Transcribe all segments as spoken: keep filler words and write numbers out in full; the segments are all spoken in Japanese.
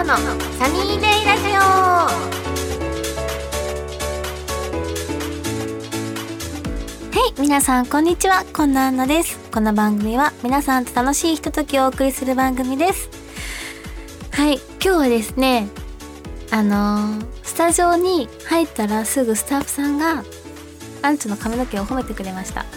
ンナのサニーデイラジオ。はい、皆さんこんにちは、こんなアンナです。この番組は皆さんと楽しいひとときをお送りする番組です。はい、今日はですね、あのー、スタジオに入ったらすぐスタッフさんがアンチョの髪の毛を褒めてくれました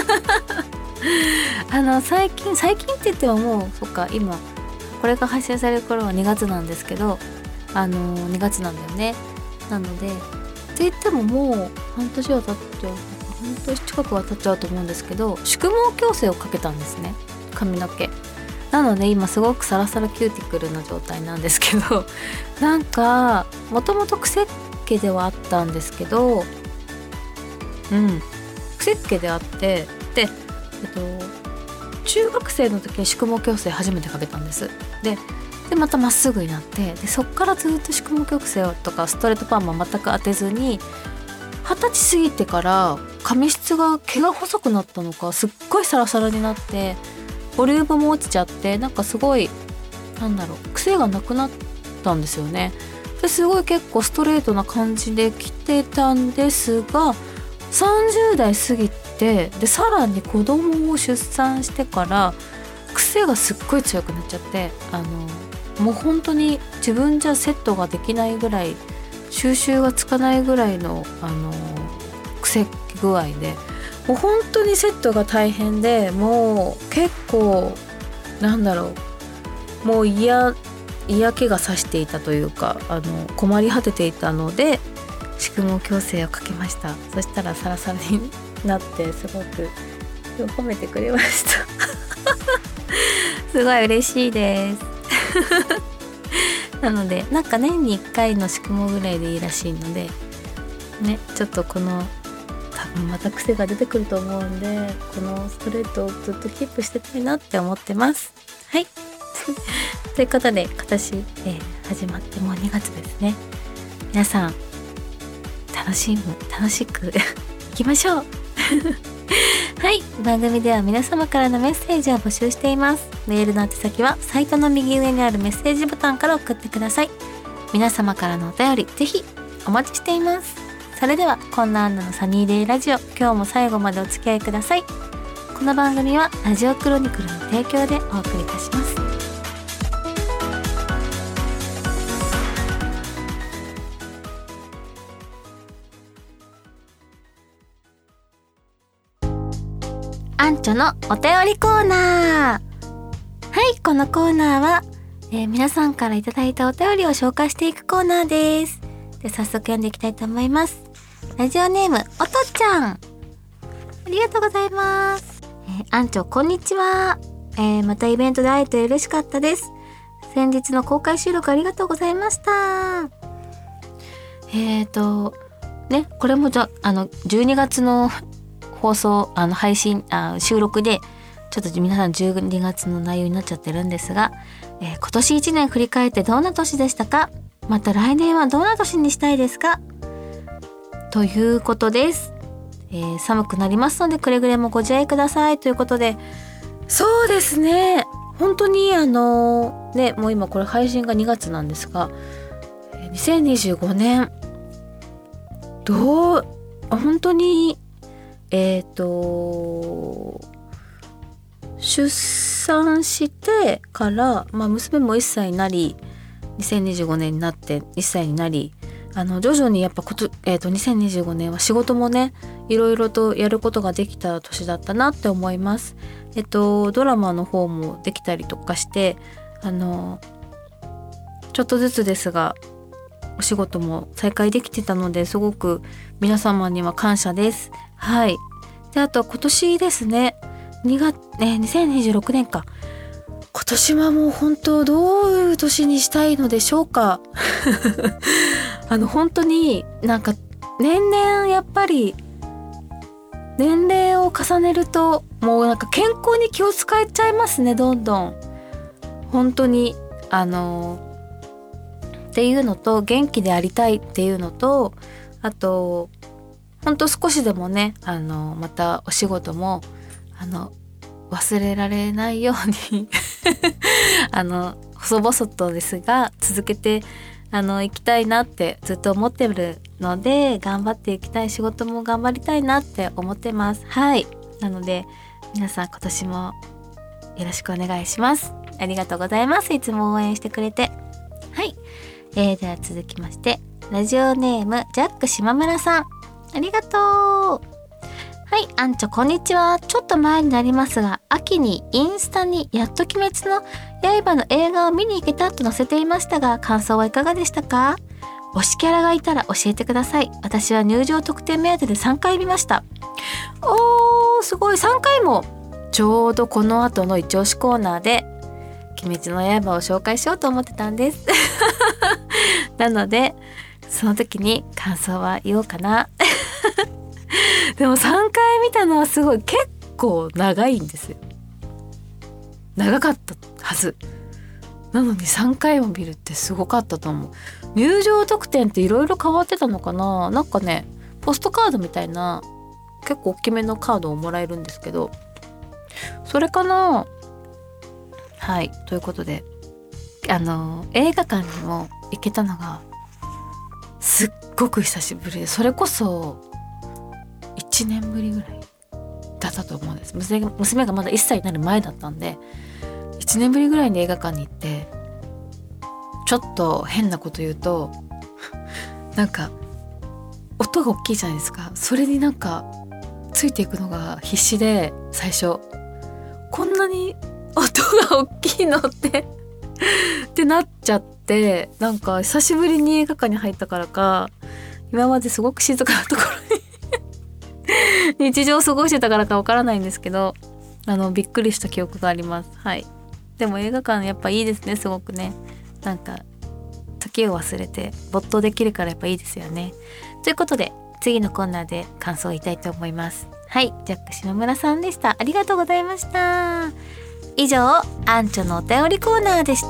あの最近最近って言ってももうそっか、今これが発信される頃はにがつなんですけど、あのー、にがつなんだよね。なのでって言ってももう半年は経っちゃう、半年近くは経っちゃうと思うんですけど、宿毛矯正をかけたんですね、髪の毛なので今すごくサラサラキューティクルな状態なんですけどなんかもともと癖っ気ではあったんですけど、うん癖っ気であってで、えっと中学生の時に宿毛矯正初めてかけたんです。ででまたまっすぐになって、でそっからずっと宿毛矯正とかストレートパーマ全く当てずに、二十歳過ぎてから髪質が毛が細くなったのかすっごいサラサラになって、ボリュームも落ちちゃって、なんかすごいなんだろう癖がなくなったんですよね。ですごい結構ストレートな感じで来てたんですが、さんじゅう代過ぎて、でさらに子供を出産してから癖がすっごい強くなっちゃって、あのもう本当に自分じゃセットができないぐらい、収集がつかないぐらいのあの癖具合で、もう本当にセットが大変で、もう結構なんだろう、もう嫌嫌気がさしていたというか、あの困り果てていたので宿毛矯正をかけました。そしたらサラサラになってすごく褒めてくれましたすごい嬉しいですなのでなんか年にいっかいの宿毛ぐらいでいいらしいのでね、ちょっとこの多分また癖が出てくると思うんで、このストレートをずっとキープしてたいなって思ってます。はいということで今年、えー、始まってもうにがつですね。皆さん楽しむ楽しくいきましょうはい、番組では皆様からのメッセージを募集しています。メールの宛先はサイトの右上にあるメッセージボタンから送ってください。皆様からのお便りぜひお待ちしています。それではこんなアンナのサニーデイラジオ、今日も最後までお付き合いください。この番組はラジオクロニクルの提供でお送りいたします。アンチョのお便りコーナー。はい、このコーナーは、えー、皆さんからいただいたお便りを紹介していくコーナーです。で、早速読んでいきたいと思います。ラジオネームおとちゃん、ありがとうございます。えー、アンチョこんにちは、えー、またイベントで会えて嬉しかったです。先日の公開収録ありがとうございました。えーとね、これもじゃあのじゅうにがつの放送、あの配信あ収録でちょっと皆さんじゅうにがつの内容になっちゃってるんですが、えー、今年いちねん振り返ってどんな年でしたか？また来年はどんな年にしたいですか？ということです。えー、寒くなりますのでくれぐれもご自愛くださいということで、そうですね、本当にあのー、ねもう今これ配信がにがつなんですが、にせんにじゅうごねんどう本当にえっと出産してから、まあ、娘もいっさいになり、にせんにじゅうごねんになっていっさいになり、あの徐々にやっぱこと、えー、とにせんにじゅうごねんは仕事もねいろいろとやることができた年だったなって思います。えっとドラマの方もできたりとかして、あのちょっとずつですがお仕事も再開できてたので、すごく皆様には感謝です。はい。で、あと今年ですね、にがつ、ね、にせんにじゅうろくねんか。今年はもう本当どういう年にしたいのでしょうかあの本当になんか年々やっぱり年齢を重ねるともうなんか健康に気を使っちゃいますね、どんどん。本当にあのっていうのと、元気でありたいっていうのと、あとほんと少しでもね、あのまたお仕事もあの忘れられないようにあの細々とですが続けてあの行きたいなってずっと思ってるので、頑張っていきたい、仕事も頑張りたいなって思ってます。はい、なので皆さん今年もよろしくお願いします。ありがとうございます。いつも応援してくれて。はい、えー、では続きましてラジオネームジャック島村さん、ありがとう。はい、アンチョこんにちは。ちょっと前になりますが、秋にインスタにやっと鬼滅の刃の映画を見に行けたと載せていましたが、感想はいかがでしたか？推しキャラがいたら教えてください。私は入場特典目当てでさんかい見ました。おー、すごい、さんかいも。ちょうどこの後の一押しコーナーで鬼滅の刃を紹介しようと思ってたんですなのでその時に感想は言おうかなでもさんかい見たのはすごい結構長いんですよ。長かったはずなのにさんかいも見るってすごかったと思う。入場特典っていろいろ変わってたのかな。なんかね、ポストカードみたいな結構大きめのカードをもらえるんですけど、それかな。はい、ということであの映画館にも行けたのがすっごく久しぶりで、それこそいちねんぶりぐらいだったと思うんです。 娘, 娘がまだいっさいになる前だったんで、いちねんぶりぐらいに映画館に行って、ちょっと変なこと言うとなんか音が大きいじゃないですか。それになんかついていくのが必死で、最初こんなに音が大きいのってってなっちゃって、なんか久しぶりに映画館に入ったからか、今まですごく静かなところに日常を過ごしてたからかわからないんですけど、あのびっくりした記憶があります。はい、でも映画館やっぱいいですね。すごくね、なんか時を忘れて没頭できるからやっぱいいですよね。ということで次のコーナーで感想を言いたいと思います。はい、ジャック島村さんでした。ありがとうございました。以上、アンチョのお便りコーナーでした。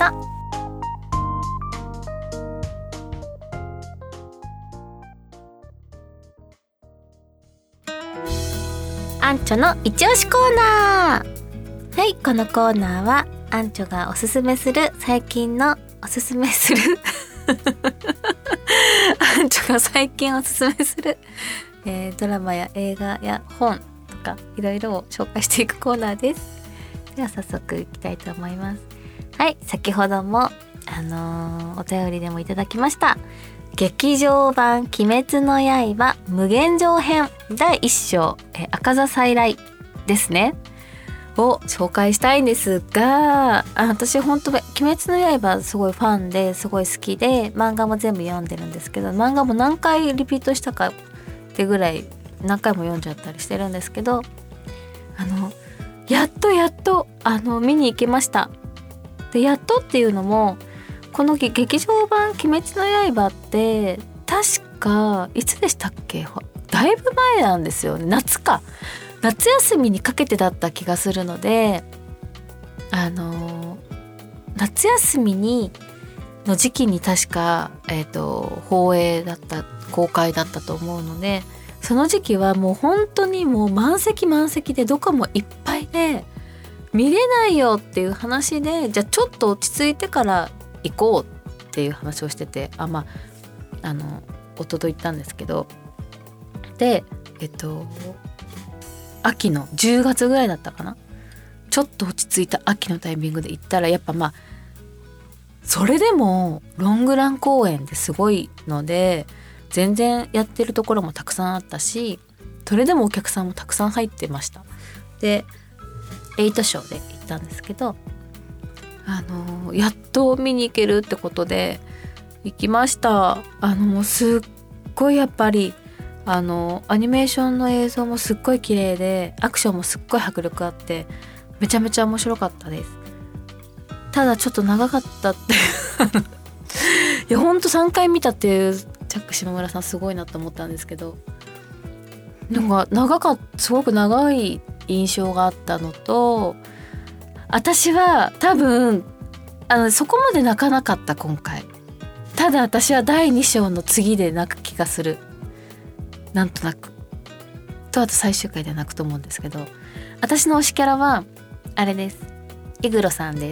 アンチョの一押しコーナー。はい、このコーナーはアンチョがおすすめする最近のおすすめするアンチョが最近おすすめする、えー、ドラマや映画や本とかいろいろを紹介していくコーナーです。では早速いきたいと思います。はい、先ほどもあのー、お便りでもいただきました劇場版鬼滅の刃無限城編だいいっ章、え赤座再来ですねを紹介したいんですが、あ私本当鬼滅の刃すごいファンですごい好きで、漫画も全部読んでるんですけど、漫画も何回リピートしたかってぐらい何回も読んじゃったりしてるんですけど、あのやっとやっとあの見に行けました。でやっとっていうのも、この劇場版鬼滅の刃って確かいつでしたっけ、だいぶ前なんですよね。夏か夏休みにかけてだった気がするので、あの夏休みにの時期に確か、えーと、放映だった公開だったと思うので、その時期はもう本当にもう満席満席でどこもいっぱいで見れないよっていう話で、じゃあちょっと落ち着いてから行こうっていう話をしてて、あまああの夫と行ったんですけど、でえっと秋のじゅうがつぐらいだったかな、ちょっと落ち着いた秋のタイミングで行ったら、やっぱまあそれでもロングラン公演ですごいので、全然やってるところもたくさんあったし、それでもお客さんもたくさん入ってました。でエイトショーで行ったんですけど、あのやっと見に行けるってことで行きました。あのすっごいやっぱりあのアニメーションの映像もすっごい綺麗で、アクションもすっごい迫力あってめちゃめちゃ面白かったです。ただちょっと長かったっていやほんとさんかい見たっていうジャック島村さんすごいなと思ったんですけど、なんか長かったすごく長い印象があったのと、私は多分あのそこまで泣かなかった今回。ただ私はだいに章の次で泣く気がする、なんとなくと、あと最終回で泣くと思うんですけど、私の推しキャラはあれです、イグロさんです。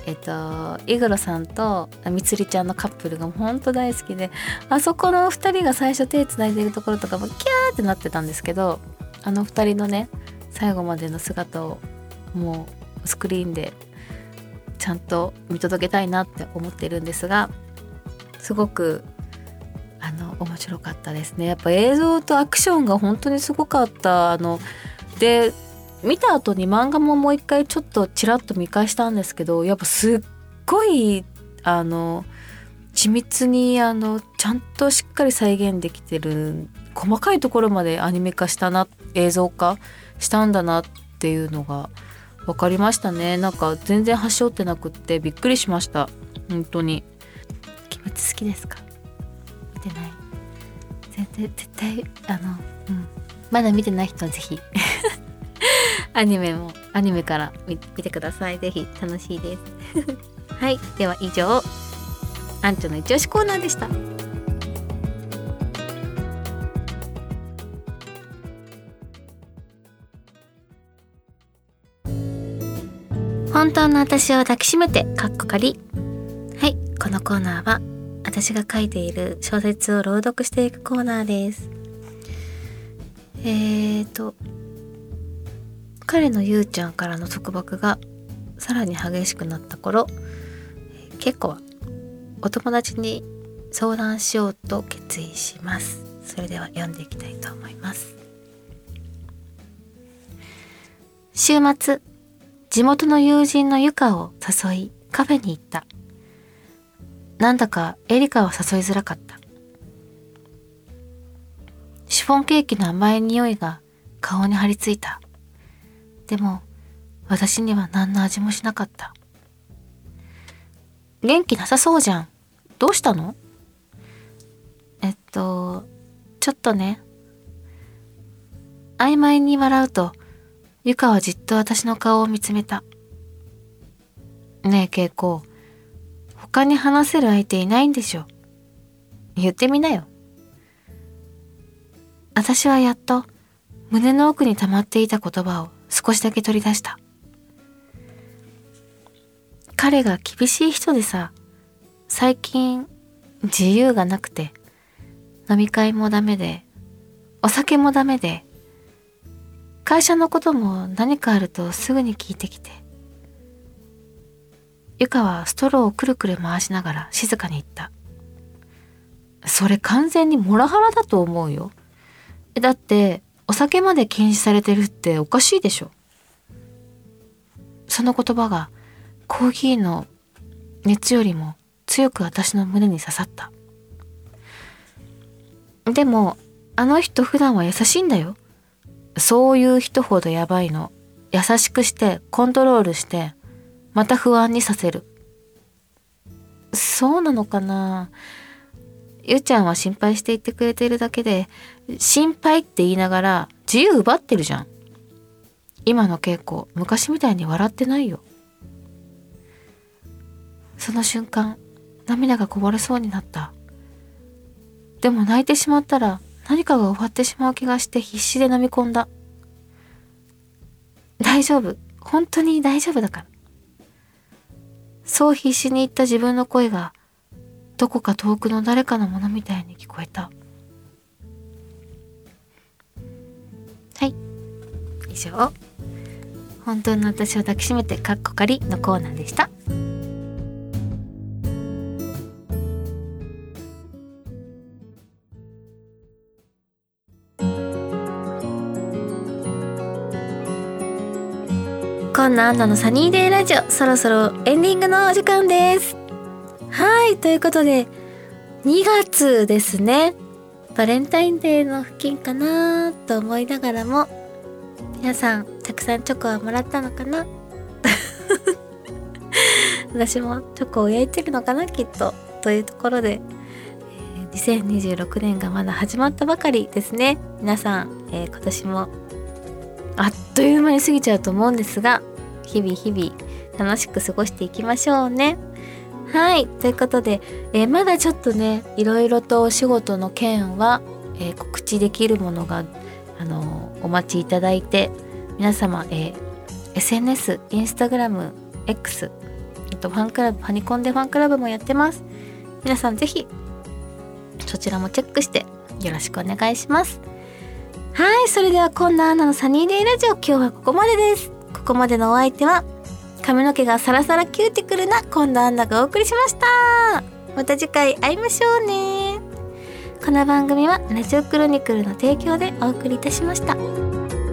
えっとイグロさんとみつりちゃんのカップルがほんと大好きで、あそこのふたりが最初手つないでるところとかもキャーってなってたんですけど、あのふたりのね最後までの姿をもうスクリーンでちゃんと見届けたいなって思ってるんですが、すごくあの面白かったですね。やっぱ映像とアクションが本当にすごかった。あので見た後に漫画ももう一回ちょっとちらっと見返したんですけど、やっぱすっごいあの緻密にあのちゃんとしっかり再現できてる、細かいところまでアニメ化したな、映像化したんだなっていうのが分かりましたね。なんか全然端折ってなくってびっくりしました。本当に。鬼滅好きですか？見てない？全然絶対あの、うん、まだ見てない人はぜひアニメもアニメから見てください。ぜひ楽しいですはい、では以上アンチョの一押しコーナーでした。本当の私を抱きしめてかっこかり。はい、このコーナーは私が書いている小説を朗読していくコーナーです。えーと彼のゆうちゃんからの束縛がさらに激しくなった頃、結構はお友達に相談しようと決意します。それでは読んでいきたいと思います。週末、地元の友人のゆかを誘いカフェに行った。なんだかエリカは誘いづらかった。シフォンケーキの甘い匂いが顔に張り付いた。でも私には何の味もしなかった。元気なさそうじゃん。どうしたの？えっとちょっとね。曖昧に笑うとゆかはじっと私の顔を見つめた。ねえケイコ、他に話せる相手いないんでしょ。言ってみなよ。私はやっと胸の奥に溜まっていた言葉を少しだけ取り出した。彼が厳しい人でさ、最近自由がなくて、飲み会もダメで、お酒もダメで、会社のことも何かあるとすぐに聞いてきて。ゆかはストローをくるくる回しながら静かに言った。それ完全にモラハラだと思うよ。だってお酒まで禁止されてるっておかしいでしょ。その言葉がコーヒーの熱よりも強く私の胸に刺さった。でもあの人普段は優しいんだよ。そういう人ほどやばいの。優しくしてコントロールしてまた不安にさせる。そうなのかな。ゆうちゃんは心配していてくれてるだけで、心配って言いながら自由奪ってるじゃん。今の稽古、昔みたいに笑ってないよ。その瞬間、涙がこぼれそうになった。でも泣いてしまったら何かが終わってしまう気がして必死で飲み込んだ。大丈夫、本当に大丈夫だから。そう必死に言った自分の声がどこか遠くの誰かのものみたいに聞こえた。はい、以上本当の私を抱きしめてかっこかりのコーナーでした。こんなアンナのサニーデイラジオ、そろそろエンディングのお時間です。はい、ということでにがつですね。バレンタインデーの付近かなと思いながらも、皆さんたくさんチョコはもらったのかな私もチョコを焼いてるのかなきっと、というところで、えー、にせんにじゅうろくねんがまだ始まったばかりですね。皆さん、えー、今年もあっという間に過ぎちゃうと思うんですが、日々日々楽しく過ごしていきましょうね。はい、ということで、えー、まだちょっとねいろいろとお仕事の件は、えー、告知できるものが、あのー、お待ちいただいて、皆様、えー、エスエヌエス、インスタグラム、X、 あとファンクラブ、ファニコンでファンクラブもやってます。皆さんぜひそちらもチェックしてよろしくお願いします。はい、それではこんなアナのサニーデイラジオ、今日はここまでです。ここまでのお相手は髪の毛がサラサラキューティクルなこんなアンナがお送りしました。また次回会いましょうね。この番組はラジオクロニクルの提供でお送りいたしました。